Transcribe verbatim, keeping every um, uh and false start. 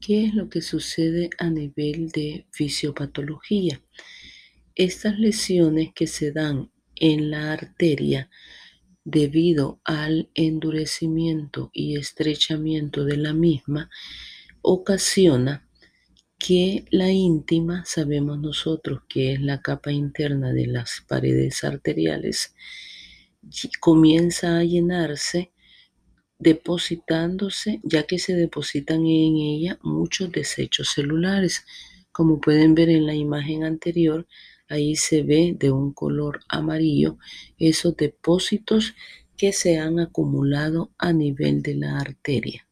¿Qué es lo que sucede a nivel de fisiopatología? Estas lesiones que se dan en la arteria debido al endurecimiento y estrechamiento de la misma ocasiona que la íntima, sabemos nosotros que es la capa interna de las paredes arteriales, comienza a llenarse depositándose, ya que se depositan en ella muchos desechos celulares. Como pueden ver en la imagen anterior, ahí se ve de un color amarillo esos depósitos que se han acumulado a nivel de la arteria.